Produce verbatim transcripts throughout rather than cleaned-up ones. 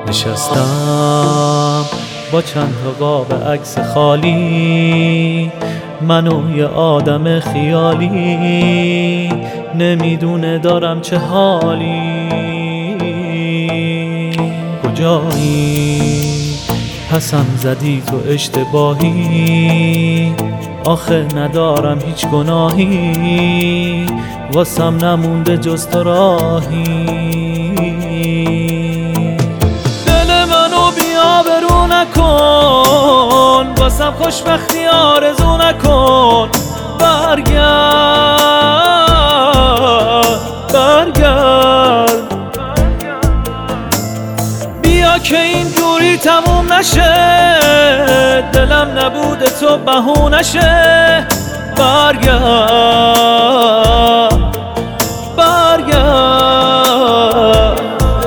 نشستم با چند تا قاب عکس خالی، من و یه آدم خیالی، نمیدونه دارم چه حالی. کجایی پسم زدی تو اشتباهی، آخه ندارم هیچ گناهی، واسم نمونده جز تو راهی. دل منو بی‌آبرو نکن، واسم خوشبختی آرزو نکن. برگرد برگرد بیا که این دوری تموم نشه، دلم نبوده تو بهونشه. برگرد برگرد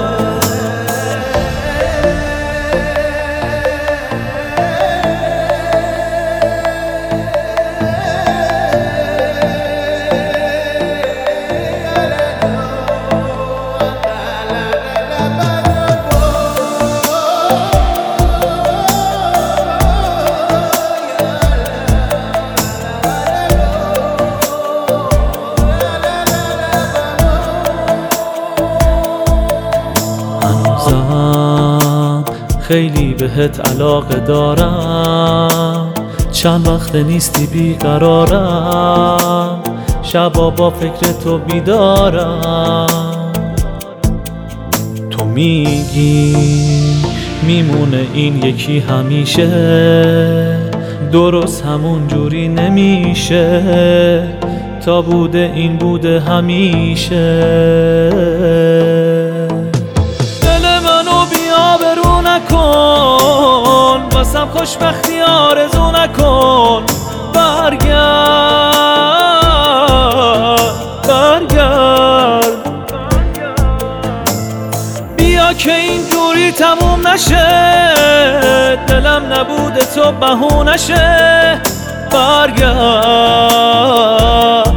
خیلی بهت علاقه دارم، چند وقت نیستی بیقرارم، شبا با فکر تو بیدارم. تو میگی میمونه این یکی همیشه، درست همون جوری نمیشه، تا بوده این بوده همیشه. نکن واسم خوشبختی آرزو نکن. برگرد برگرد بیا که این دوری تموم نشه، دلم نبوده تو بهونشه. برگرد